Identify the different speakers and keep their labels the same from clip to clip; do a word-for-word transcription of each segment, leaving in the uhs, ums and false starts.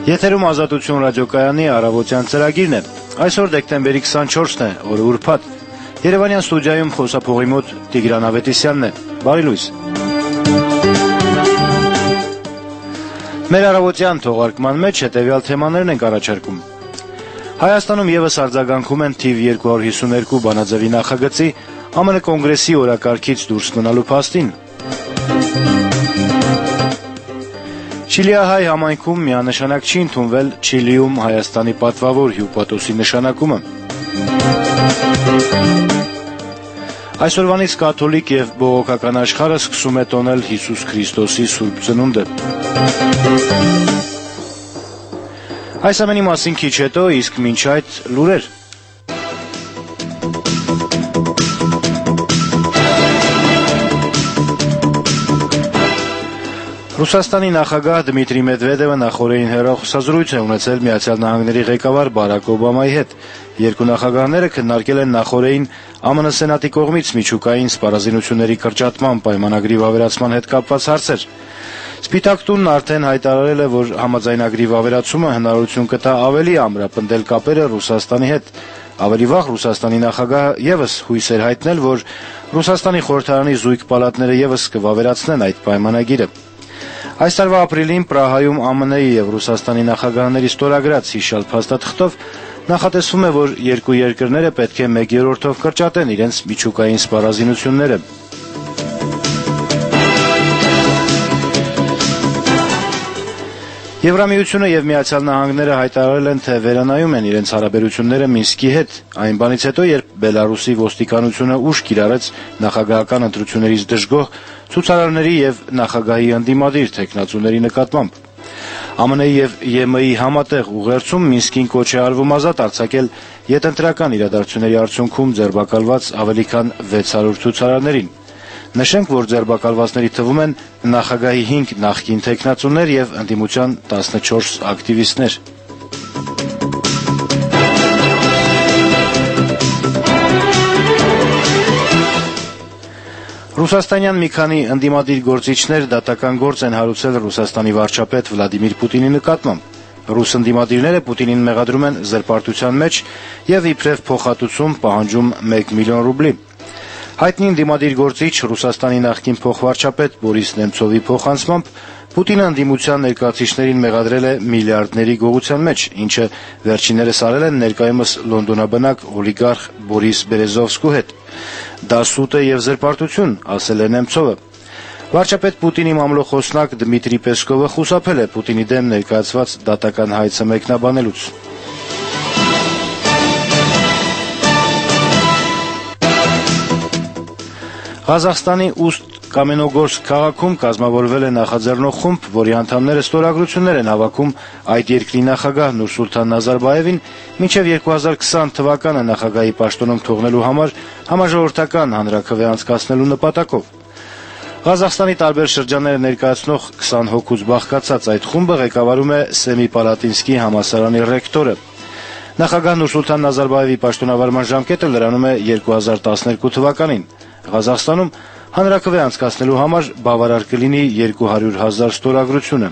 Speaker 1: Եթերում Ազատություն ռադիոկայանի առավոտյան ծրագիրն է։ Այսօր դեկտեմբերի քսանչորսն է, օրը ուրբաթ։ Երևանյան ստուդիայում խոսափողի մոտ Տիգրան Ավետիսյանն է։ Բարի լույս։ Մեր առավոտյան թողարկման մեջ հետևյալ թեմաներն ենք առաջարկում։ Հայաստանում եւս արձագանքում են թիվ երկու հարյուր հիսուներկու բանաձևի նախագծի ԱՄՆ կոնգրեսի օրակարգից դուրս մնալու փաստին։ Չիլիահայ համայնքում միանշանակ չի ընդունվել Չիլիում Հայաստանի պատվավոր հյուպատոսի նշանակումը։ Այսօրվանից կաթոլիկ եւ բողոքական աշխարհը սկսում է տոնել Հիսուս Քրիստոսի Սուրբ Ծնունդը։ Այս ամենի մասին քիչ հետո, իսկ մինչ այդ լուրեր։ Ռուսաստանի նախագահ Դմիտրի Մեդվեդևը նախօրեին հեռախոսազրույց է ունեցել Միացյալ Նահանգների ղեկավար Բարակ Օբամայի հետ։ Երկու նախագահները քննարկել են նախօրեին ԱՄՆ Սենատի կողմից միջուկային սպառազինությունների կրճատման պայմանագրի վավերացման հետ կապված հարցեր։ Սպիտակ տունն արդեն հայտարարել է, որ համաձայնագրի վավերացումը հնարավորություն կտա ավելի ամրապնդել կապերը Ռուսաստանի հետ։ Ավելի վաղ Ռուսաստանի նախագահը եւս հույս էր հայտնել, որ Ռուսաստանի խորհրդարանի զույգ պալատները եւս կվավերացնեն այդ պայմանագիրը։ Այս տարվա ապրիլին Պրահայում ԱՄՆ-ի եւ Ռուսաստանի նախագահների ստորագրած հիշյալ փաստաթղթով նախատեսվում է, որ երկու երկրները պետք է մեկ երրորդով կրճատեն իրենց միջուկային սպառազինությունները։ Եվրամիությունը եւ Միացյալ Նահանգները հայտարարել են, թե վերանայում են իրենց հարաբերությունները Մինսկի հետ, այն բանից հետո, երբ Բելարուսի ոստիկանությունը ուշ կիրառեց նախագահական ընտրություններից դժգոհ ցուցարարների եւ նախագահի ընդդիմադիր թեկնածուների նկատմամբ։ ԱՄՆ-ի եւ ԵՄ-ի համատեղ ուղերձում Մինսկին կոչ է արվում ազատ արձակել յետընտրական իրադարձությունների արդյունքում ձերբակալված ավելի քան վեց հարյուր ցուցարարներին։ Նշենք, որ ձերբակալվածների թվում են նախագահի հինգ նախկին թեկնածուներ եւ ընդդիմության տասնչորս ակտիվիստներ։ Ռուսաստանյան մի քանի ընդդիմադիր գործիչներ դատական գործ են հարուցել Ռուսաստանի վարչապետ Վլադիմիր Պուտինի նկատմամբ։ Ռուս ընդդիմադիրները Պուտինին մեղադրում են զրպարտության մեջ եւ իբրև փոխհատուցում պահանջում մեկ միլիոն ռուբլի։ Հայտնի ընդդիմադիր գործիչ Ռուսաստանի նախկին փոխվարչապետ Բորիս Նեմցովի փոխանցմամբ Պուտինը ընդդիմության ներկայացուցիչներին մեղադրել է միլիարդների գողության մեջ, ինչը վերջիններս արել են ներկայումս լոնդոնաբնակ օլիգարխ Բորիս Բերեզովսկու հետ։ Դա սուտ է եւ զրպարտություն, ասել է Նեմցովը։ Վարչապետ Պուտինի մամլոխոսնակ Դմիտրի Պեսկովը խուսափել է Պուտինի դեմ ներկայացված դատական հայցը մեկնաբանելուց։ Ղազախստանի Ուստ-Կամենոգորսկ քաղաքում կազմավորվել է նախաձեռնող խումբ, որի անդամները ստորագրություններ են հավաքում այդ երկրի նախագահ Նուրսուլթան Նազարբաևին մինչև երկու հազար քսան թվականը նախագահի պաշտոնում թողնելու համար համաժողովրդական հանրաքվե անցկացնելու նպատակով։ Ղազախստանի տարբեր շրջանները ներկայացնող քսան հոգուց բաղկացած այդ խումբը ղեկավարում է Սեմիպալատինսկի համալսարանի ռեկտորը։ Նախագահ Նուրսուլթան Նազարբաևի պաշտոնավարման ժամկետը լրանում է երկու հազար տասներկու թվականին։ Ղազախստանում հանրաքվե անցկացնելու համար բավարար կլինի երկու հարյուր հազար ստորագրությունը։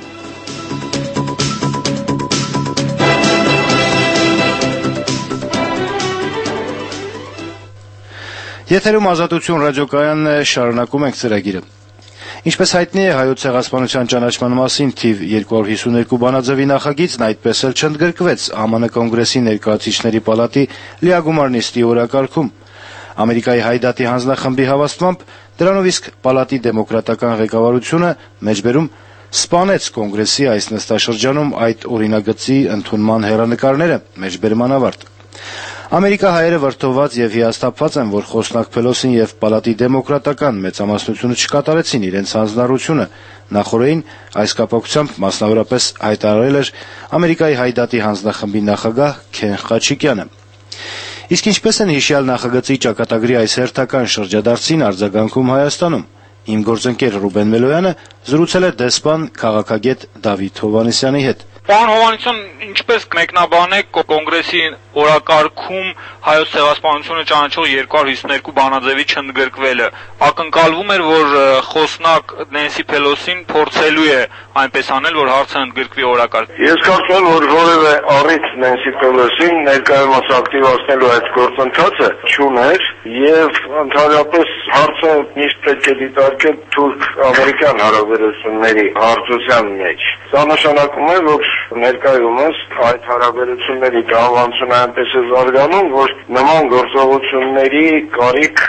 Speaker 1: Եթերում Ազատություն ռադիոկայանն է, շարունակում ենք ծրագիրը։ Ինչպես հայտնի է, Հայոց ցեղասպանության ճանաչման մասին թիվ երկու հարյուր հիսուներկու բանաձևի նախագիծն այդպես էլ չընդգրկվեց ԱՄՆ կոնգրեսի ներկայացուցիչների պալատի լիագումար նիստի օրակարգում։ Ամերիկայի Հայդատի հանձնախմբի հավաստմամբ դրանով իսկ պալատի դեմոկրատական ղեկավարությունը մեջբերում սպանեց կոնգրեսի այս նստաշրջանում այդ օրինագծի ընդունման հեռանկարները, մեջբերման ավարտ։ Ամերիկահայերը վրդովված եւ հիասթափված են, որ Խոսնակ Փելոսին եւ պալատի դեմոկրատական մեծամասնությունը չկատարեցին իրենց հանձնառությունը։ Նախորդին այս կապակցությամբ մասնավորապես հայտարարել էր Ամերիկայի Հայդատի հանձնախմբի նախագահ Քեն Խաչիկյանը։ Իսկ ինչպես են հիշյալ նախագծի ճակատագրի այս հերթական շրջադարձին արձագանքում Հայաստանում։ Իմ գործընկեր Ռուբեն Մելոյանը զրուցել է դեսպան քաղաքագետ Դավիթ Հովհաննիսյանի հետ։
Speaker 2: Պարոն Հովհաննիսյան, ինչպես կմեկնաբանեք կոնգրեսի օրակարգում հայոց ցեղասպանությունը ճանաչող երկու հարյուր հիսուներկու բանաձևի չընդգրկվելը։ Ակնկալվում էր, որ խոսնակ Նենսի Փելոսին փորձելու է այնպես անել, որ հարցը ընդգրկվի օրակարգ։
Speaker 3: Ես կարծում եմ, որ որևէ առիթ Նենսի Փելոսին ներկայումս ակտիվացնելու այդ գործընթացը չուներ եւ ընդհանրապես հարցը միշտ պետք է դիտարկել թուրք-ամերիկյան հարաբերությունների հարցության մեջ։ Սա նշանակում է, որ ներկայումս այդ հարաբերությունների կառավարությունը այնպես է զարգանում, որ նման գործողությունների կարիք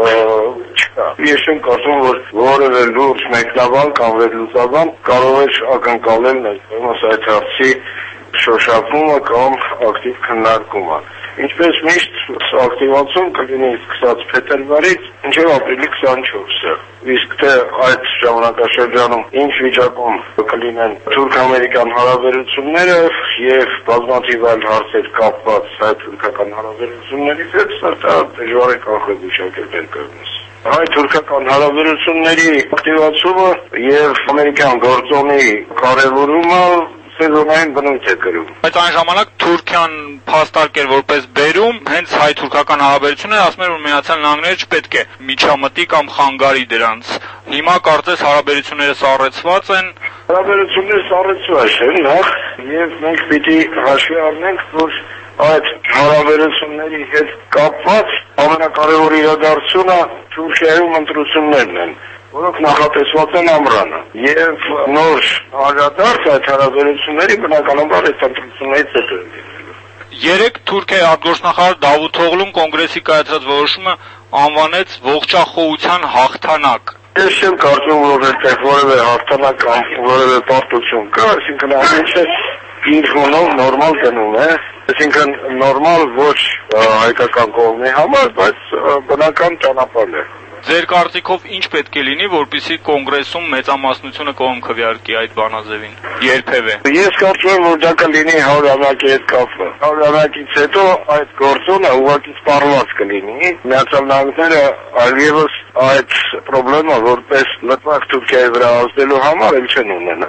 Speaker 3: չկա։ Ես չեմ կարծում, որ որևէ լուրջ մեկնաբան կամ վերլուծաբան կարող է ակնկալել ներկայումս այդ հարցի շոշափումը կամ ակտիվ քննարկումը։ Ինչպես միշտ ակտիվացում կլինի սկսած փետրվարից մինչև ապրիլի քսանչորսը։ Իսկ թե այդ ժամանակաշրջանում ինչ վիճակում կլինեն թուրք-ամերիկյան հարաբերությունները եւ բազմաթիվ այլ հարցեր կապված հայ-թուրքական հարաբերություններից հետ, սա դժվար է կանխագուշակել ներկայումս։ Հայ-թուրքական հարաբերությունների ակտիվացումը եւ ամերիկյան գործոնի կարեւորումը սեզոնային բնույթ է կրում։
Speaker 2: Բայց այն ժամանակ Թուրքիան փաստարկեր որպես բերում, հենց հայ-թուրքական հարաբերությունները ասում էր, որ Միացյալ Նահանգները չպետք է միջամտի կամ խանգարի դրանց։ Հիմա կարծես հարաբերությունները սառեցված են։
Speaker 3: Հարաբերությունները սառեցված են, նախ եւ մենք պիտի հաշվի առնենք, որ այդ հարաբերությունների հետ կապված ամենակարևոր իրադարձությունը Թուրքիայում ընտրություններն են, որոնք նախատեսված են ամռանը, եւ նոր անդրադարձ այդ հարաբերությունների բնականաբար այդ ընտրություններից հետո է լինելու։
Speaker 2: Երեք Թուրքիայի արտգործնախարար Դավութ Օղլուն կոնգրեսի կայացրած որոշումը անվանեց ողջախոհության հաղթանակ։
Speaker 3: Ես չեմ կարծում, որ այդտեղ որևէ հաղթանակ կամ որևէ պարտություն կա, այսինքն ամենը իր հոնով նորմալ գնում է, այսինքն նորմալ ոչ հայկական կողմի համար, բայց բնական ճանապարհ է։
Speaker 2: Ձեր կարծիքով ինչ պետք է լինի, որպեսզի կոնգրեսում մեծամասնությունը կողմ քվեարկի այդ բանաձևին։ Երբևէ։
Speaker 3: Ես կարծում եմ, որ դա կլինի հարյուրամյակի հետ կապը։ Հարյուրամյակից հետո այդ գործոնը ուղղակի սպառված կլինի։ Միացյալ Նահանգները այլևս այդ խնդրումը որպես լծակ Թուրքիայի վրա ազդելու համար էլ չեն ունենա։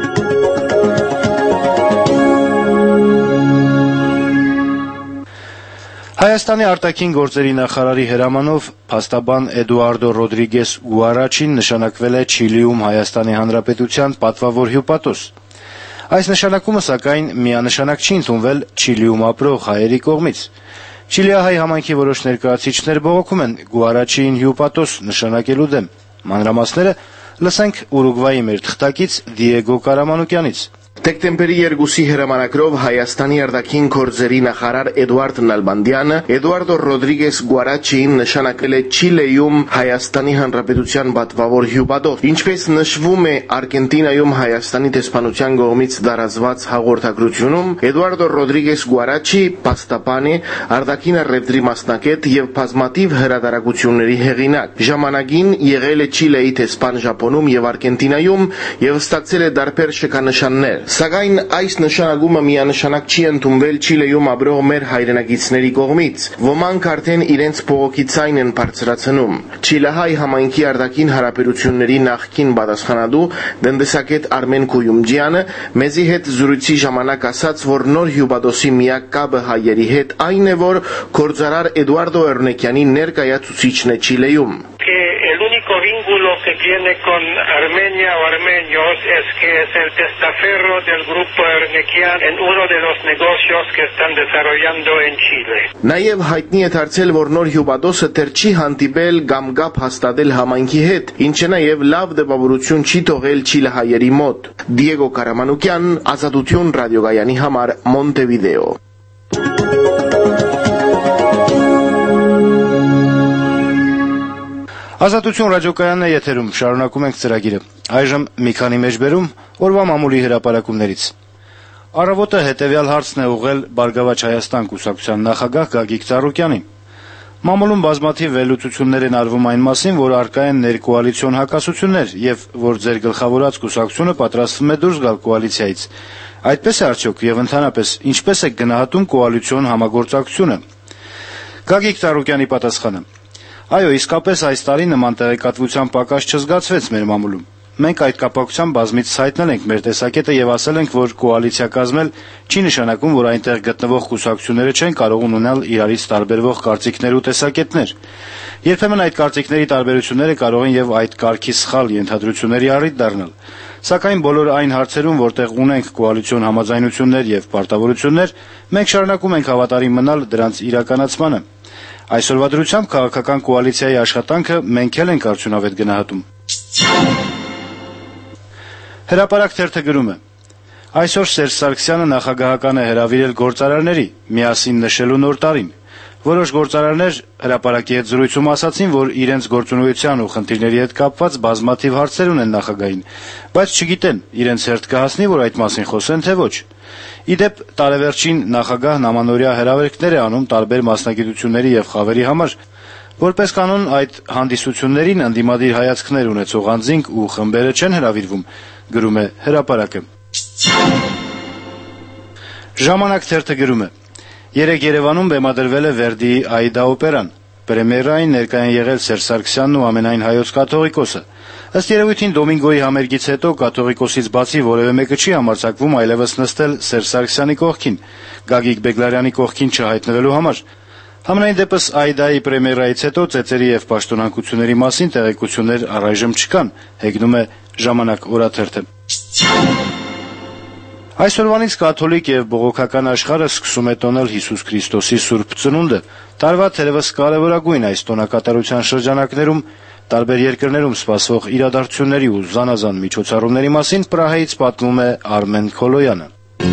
Speaker 1: Հայաստանի արտաքին գործերի նախարարի հրամանով փաստաբան Էդուարդո Ռոդրիգես Գուարաչին նշանակվել է Չիլիում Հայաստանի Հանրապետության պատվավոր հյուպատոս։ Այս նշանակումը սակայն միանշանակ չի ընդունվել Չիլիում ապրող հայերի կողմից։ Չիլիահայ համայնքի որոշ ներկայացուցիչներ բողոքում են Գուարաչիին հյուպատոս նշանակելու դեմ։ Մանրամասները լսենք Ուրուգվայի մեր թղթակից Դիեգո Կարամանուկյանից։
Speaker 4: Դեկտեմբերի երկուսի հրամանագրով Հայաստանի արտաքին գործերի նախարար Էդուարդ Նալբանդյանը Էդուարդո Ռոդրիգես Գուարաչիին նշանակել է Չիլեում Հայաստանի Հանրապետության պատվավոր հյուպատոս։ Ինչպես նշվում է Արգենտինայում Հայաստանի դեսպանության կողմից տարածված հաղորդագրությունում, Էդուարդո Ռոդրիգես Գուարաչի փաստաբան է, արտաքին առևտրի մասնակից եւ բազմաթիվ հրատարակությունների հեղինակ։ Ժամանակին եղել է Չիլեի դեսպան Ժապոնում եւ Արգենտինայում եւ ստացել է դարբեր շքանշաններ։ Սակայն այս նշանակումը միանշանակ չի ընդունվել Չիլեում ապրող մեր հայրենակիցների կողմից։ Ոմանք արդեն իրենց բողոքի ձայն են բարձրացնում։ Չիլեհայ համայնքի արտաքին հարաբերությունների նախկին պատասխանատու տնտեսագետ Արմեն Քույումջյանը մեզի հետ զրույցի ժամանակ ասաց, որ նոր հյուպատոսի միակ կապը հայերի հետ այն է, որ գործարար Էդուարդո Էրնեկյանի ներկայացուցիչն է Չիլեում։
Speaker 5: El único vínculo que tiene con Armenia o armenios es que es el testaferro del grupo Ernequian en uno de los negocios que están desarrollando en Chile.
Speaker 4: Նաև հայտնի է դարձել, որ նոր հյուպատոսը դեռ չի հանդիպել կամ կապ հաստատել համայնքի հետ, ինչը նաև լավ դեպավորություն չի թողել չիլեհայերի մոտ։ Դիեգո Կարամանուկյան, Ազատություն ռադիոգայանի համար, Մոնտեվիդեո։
Speaker 1: Ազատություն ռադիոկայանն է եթերում, շարունակում ենք ծրագիրը։ Այժմ մի քանի մեջբերում օրվա մամուլի հրապարակումներից։ Առավոտը հետևյալ հարցն է ուղղել Բարգավաճ Հայաստան կուսակցության նախագահ Գագիկ Ծառուկյանին։ Մամուլում բազմաթիվ վերլուծություններ են արվում այն մասին, որ առկա են ներկոալիցիոն հակասություններ եւ որ ձեր գլխավորած կուսակցությունը պատրաստվում է դուրս գալ կոալիցիայից։ Այդպես է արդյոք եւ ընդհանրապես ինչպես է գնահատում կոալիցիոն համագործակցությունը։ Գագիկ Ծառուկյանի պատասխանը. Այո, իսկապես այս տարի նման տեղեկատվության պակաս չզգացվեց մեր մամուլում։ Մենք այդ կապակցությամբ բազմիցս հայտնել ենք մեր տեսակետը եւ ասել ենք, որ կոալիցիա կազմել չի նշանակում, որ այնտեղ գտնվող կուսակցությունները չեն կարող ունենալ իրարից տարբերվող կարծիքներ ու տեսակետներ։ Երբեմն այդ կարծիքների տարբերությունները կարող են եւ այդ կարգի սխալ ենթադրությունների առիթ դառնալ։ Սակայն բոլոր այն հարցերում, որտեղ ունենք կոալիցիոն համաձայնություններ եւ պարտավորություններ, մենք շարունակում ենք հավատարիմ մնալ դրանց իրականացմանը։ Այսօրվա դրությամբ քաղաքական կոալիցիայի աշխատանքը մենք էլ ենք արդյունավետ գնահատում։ Հրապարակ թերթը գրում է. Այսօր Սերժ Սարգսյանը նախագահական է հրավիրել գործարարների միասին նշելու նոր տարին։ Որոշ գործարարներ հրապարակի հետ զրույցում ասացին, որ իրենց գործունեության ու խնդիրների հետ կապված բազմաթիվ հարցեր ունեն նախագահին, բայց չգիտեն իրենց հերթ կհասնի, որ այդ մասին խոսեն, թե ոչ։ Իդեպ տարեվերջին նախագահն ամանորյա հրավերքներ է անում տարբեր մասնագիտությունների եւ խավերի համար։ Որպես կանոն այդ հանդիսություններին ընդդիմադիր հայացքներ ունեցող անձինք ու խմբերը չեն հրավիրվում, գրում է հրապարակը։ Ժամանակ թերթը գրում է. Երեկ Երևանում բեմադրվել է Վերդիի Աիդա օպերան։ Պրեմիերային ներկայ են եղել Սերժ Սարգսյանն ու ամենայն հայոց կաթողիկոսը։ Ըստ երևույթին Դոմինգոյի համերգից հետո կաթողիկոսից բացի որևէ մեկը չի համարձակվում այլևս նստել Սերժ Սարգսյանի կողքին, Գագիկ Բեգլարյանի կողքին չհայտնվելու համար։ Համենայն դեպս Աիդայի պրեմիերայից հետո ծեծերի եւ պաշտոնանկությունների մասին տեղեկություններ առայժմ չկան, հեգնում է Ժամանակ օրաթերթը։ Այսօրվանից կաթոլիկ եւ բողոքական աշխարհը սկսում է տոնել Հիսուս Քրիստոսի Սուրբ Ծնունդը։ Տարվա թերևս կարևորագույն այս տոնակատարության շրջանակներում տարբեր երկրներում սպասվող իրադարձությունների ու զանազան միջոցառումների մասին Պրահայից պատմում է Արմեն Քոլոյանը։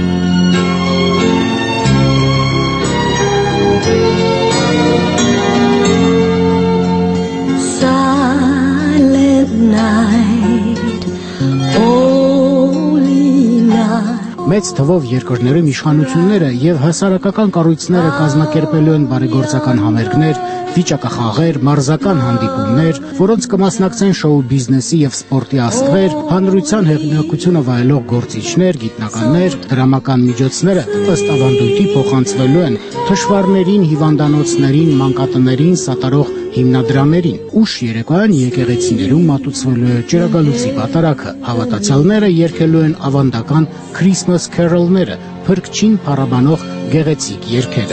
Speaker 6: Մեծ թվով երկրներում իշխանությունները եւ հասարակական կառույցները կազմակերպելու են բարեգործական համերգներ, վիճակախաղեր, մարզական հանդիպումներ, որոնց կմասնակցեն շոու բիզնեսի եւ սպորտի աստղեր, հանրության հեղինակությունը վայելող գործիչներ, գիտնականներ, դրամական միջոցները ըստ ավանդույթի փոխանցվելու են թշվառներին, հիվանդանոցներին, մանկատներին սատարող հիմնադրամերին։ Ուշ երեկոյան եկեղեցիներում մատուցվելու է ճրագալույցի պատարագը։ Հավատացյալները երգելու են ավանդական Christmas Carol-ները, փրկչին փառաբանող գեղեցիկ երգերը։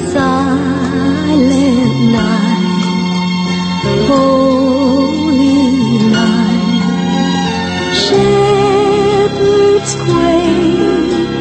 Speaker 6: Silent night, holy night, shepherds quail.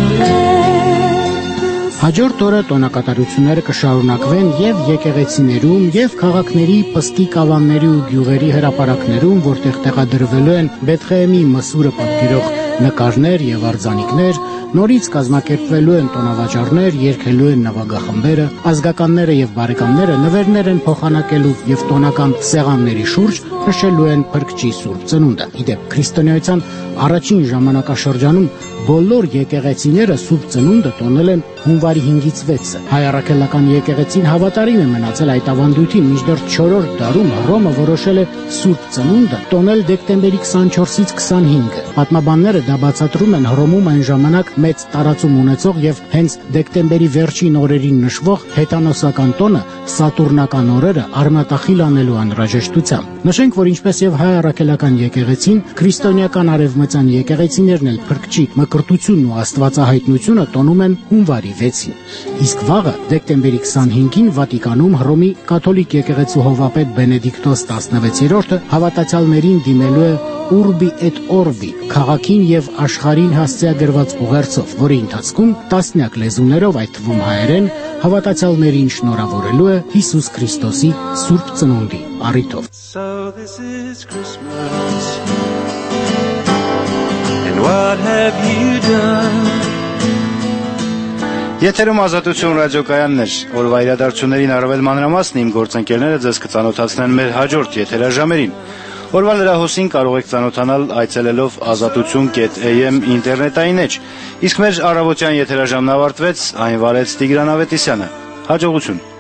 Speaker 6: Հաջորդ օրը տոնակատարությունները կշարունակվեն եւ եկեղեցիներում, եւ քաղաքների, պստիկ ավանների ու գյուղերի հրապարակներում, որտեղ տեղադրվելու են Բեթղեհեմի մսուրը պատկերող նկարներ եւ արձանիկներ, նորից կազմակերպվելու են տոնավաճառներ, երգելու են նվագախմբերը, ազգականները եւ բարեկամները նվերներ են փոխանակելու եւ տոնական սեղանների շուրջ նշելու են Փրկչի Սուրբ Ծնունդը։ Իդեպ քրիստոնեության առաջին ժամանակաշրջանում բոլոր եկեղեցիները Սուրբ Ծնունդը տոնել են հունվարի հինգից վեցը։ Հայ առաքելական եկեղեցին հավատարիմ է մնացել այդ ավանդույթին, մինչդեռ չորրորդ դարում Հռոմը որոշել է Սուրբ Ծնունդը տոնել դեկտեմբերի քսանչորսից քսանհինգը։ Պատմաբանները դա բացատրում են Հռոմում այն ժամանակ մեծ տարածում ունեցող եւ հենց դեկտեմբերի վերջին օրերին նշվող հեթանոսական տոնը սատուրնական օրերը արմատախիլ անելու անհրաժեշտությամբ։ Նշենք, որ ինչպես եւ հայ առաքելական եկեղեցին, քրիստոնեական արևմտյան եկեղեցիներն էլ Փրկչի մկրտությունն ու աստվածահայտնությունը տոնում են հունվարի վեցին։ Իսկ վաղը դեկտեմբերի քսանհինգին Վատիկանում Հռոմի կաթոլիկ եկեղեցու հովվապետ Բենեդիկտոս տասնվեցերորդը հավատացյալներին դիմելու է Urbi et Orbi, քաղաքին եւ աշխարհին հասցեագրված ուղերձով, որի ընթացքում տասնյակ լեզուներով, այդ թվում հայերեն, հավատացյալներին շնորհավորելու է Հիսուս Քրիստոսի Սուրբ Ծնունդի առիթով։ So this is Christmas. And what have you done?
Speaker 1: Եթերում Ազատություն ռադիոկայաններ, օրվա իրադարձություններին առավել մանրամասն իմ գործընկերները ձեզ կծանոթացնեն մեր հաջորդ եթերաժամերին։ Օրվա լրահոսին կարող եք ծանոթանալ այցելելով ազատություն կետ էյ էմ ինտերնետային էջ, իսկ մեր առավոտյան եթերաժամն ավարտվեց, այն վարեց Տիգրան Ավետիսյանը։ Հաջողություն։